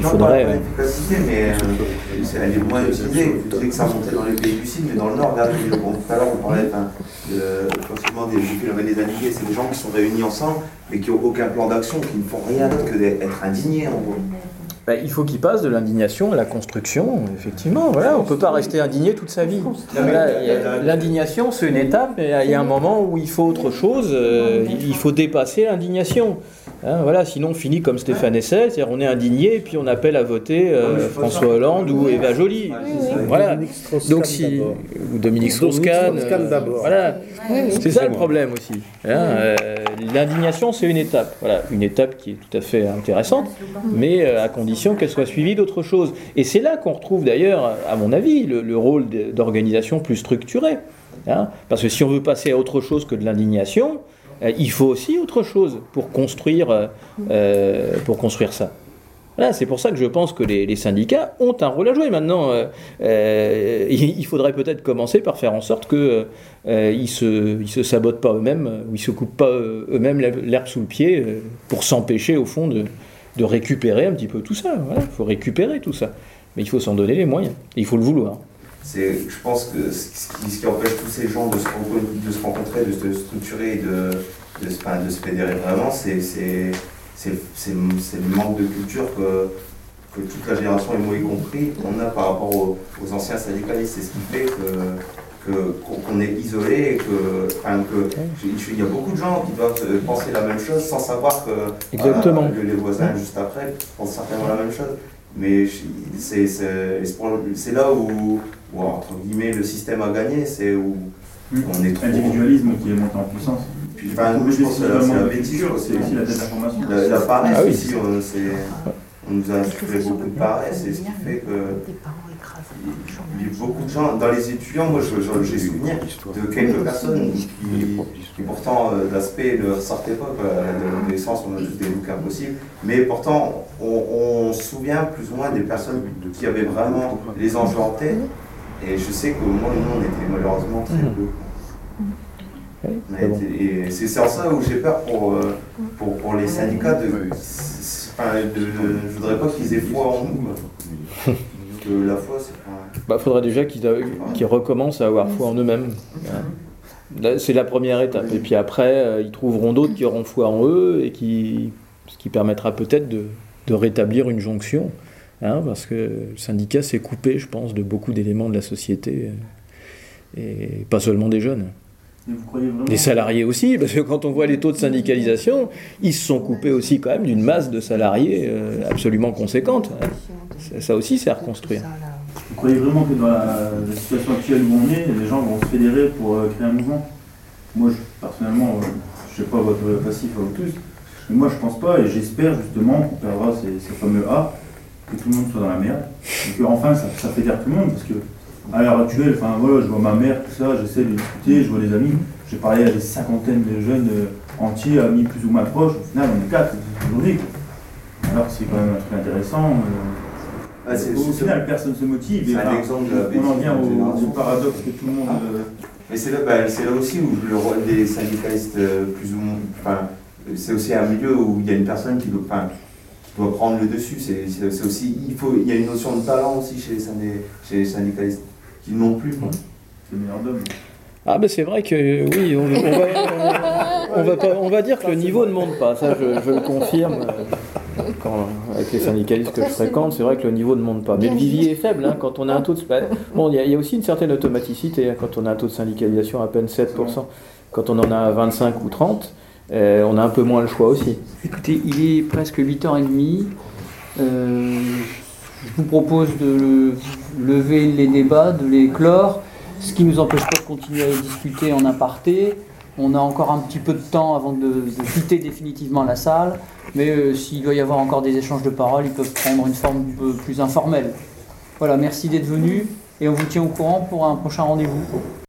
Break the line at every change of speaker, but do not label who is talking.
Non,
faudrait.
Pas l'efficacité, mais elle est moins utilisée. Vous disiez que ça montait dans les pays du Sud, mais dans le Nord, regardez, tout à l'heure, on parlait forcément des indignés. C'est des gens qui sont réunis ensemble, mais qui n'ont aucun plan d'action, qui ne font rien d'autre que d'être indignés, en gros.
Ben, il faut qu'il passe de l'indignation à la construction, effectivement. Voilà, on ne peut pas rester indigné toute sa vie. L'indignation, c'est une étape, mais il y a un moment où il faut autre chose, il faut dépasser l'indignation. Hein, voilà, sinon on finit comme Stéphane Hessel, c'est-à-dire on est indigné et puis on appelle à voter François Hollande ou Eva Joly. Voilà. Donc ou Dominique Strauss-Kahn. Voilà. C'est ça le problème aussi. Hein, l'indignation, c'est une étape. Voilà, une étape qui est tout à fait intéressante, mais à condition qu'elle soit suivie d'autre chose. Et c'est là qu'on retrouve d'ailleurs, à mon avis, le rôle d'organisation plus structurée. Hein, parce que si on veut passer à autre chose que de l'indignation, il faut aussi autre chose pour construire ça. Voilà, c'est pour ça que je pense que les syndicats ont un rôle à jouer. Maintenant, il faudrait peut-être commencer par faire en sorte qu'ils se sabotent pas eux-mêmes, ou ils se coupent pas eux-mêmes l'herbe sous le pied pour s'empêcher, au fond, de récupérer un petit peu tout ça. Voilà, il faut récupérer tout ça. Mais il faut s'en donner les moyens. Et il faut le vouloir.
Je pense que ce qui empêche tous ces gens de se rencontrer, de se structurer et de se fédérer vraiment, c'est le manque de culture que toute la génération, et moi y compris, on a par rapport aux anciens syndicalistes. C'est ce qui fait qu'on est isolé et il y a beaucoup de gens qui doivent penser la même chose sans savoir que les voisins juste après pensent certainement la même chose. Mais c'est là où, entre guillemets, le système a gagné, c'est où on est trop...
L'individualisme qui est monté en puissance.
Puis, je pense que c'est la bêtise,
c'est aussi la désinformation.
La paresse aussi, on nous a insufflé beaucoup de paresse, et ce qui fait que il y a beaucoup de gens, dans les étudiants, moi j'ai souvenir de quelques personnes qui pourtant l'aspect ne ressortait pas, de l'essence, on a juste des looks impossibles, mais pourtant on se souvient plus ou moins des personnes qui avaient vraiment les enjeux en tête, et je sais que moi, nous on était malheureusement très peu. Et c'est en ça où j'ai peur pour les syndicats je voudrais pas qu'ils aient foi en nous. Que la foi, c'est pas...
faudrait déjà qu'ils recommencent à avoir foi en eux-mêmes. C'est la première étape. Et puis après, ils trouveront d'autres qui auront foi en eux, et ce qui permettra peut-être de rétablir une jonction. Hein, parce que le syndicat s'est coupé, je pense, de beaucoup d'éléments de la société. Et pas seulement des jeunes. Les salariés aussi, parce que quand on voit les taux de syndicalisation, ils se sont coupés aussi quand même d'une masse de salariés absolument conséquente. Ça aussi, c'est à reconstruire.
Vous croyez vraiment que dans la situation actuelle où on est, les gens vont se fédérer pour créer un mouvement? Moi, personnellement, je ne sais pas votre passif à vous tous, mais moi je pense pas, et j'espère justement qu'on perdra ces fameux A, que tout le monde soit dans la merde, et qu'enfin ça fédère tout le monde, parce que à l'heure actuelle, je vois ma mère, tout ça, j'essaie de discuter, je vois les amis, j'ai parlé à des cinquantaines de jeunes entiers, amis plus ou moins proches, au final on est 4 aujourd'hui. Alors c'est quand même un truc intéressant. Au final, personne ne se motive, et on en vient au paradoxe que tout le monde...
Mais c'est là aussi où le rôle des syndicalistes, plus ou moins... c'est aussi un milieu où il y a une personne qui doit prendre le dessus. C'est aussi, il y a une notion de talent aussi chez les syndicalistes, qui n'ont plus.
C'est le meilleur d'homme.
Ah ben c'est vrai que oui, on va dire que le niveau ne monte pas, ça je le confirme. Avec les syndicalistes que je fréquente, c'est vrai que le niveau ne monte pas. Mais le vivier est faible, hein, quand on a un taux de... Bon, il y a aussi une certaine automaticité, hein, quand on a un taux de syndicalisation à peine 7%. Quand on en a 25 ou 30, on a un peu moins le choix aussi.
Écoutez, il est presque 8h30. Je vous propose de lever les débats, de les clore, ce qui ne nous empêche pas de continuer à discuter en aparté. On a encore un petit peu de temps avant de quitter définitivement la salle, mais s'il doit y avoir encore des échanges de paroles, ils peuvent prendre une forme un peu plus informelle. Voilà, merci d'être venus et on vous tient au courant pour un prochain rendez-vous.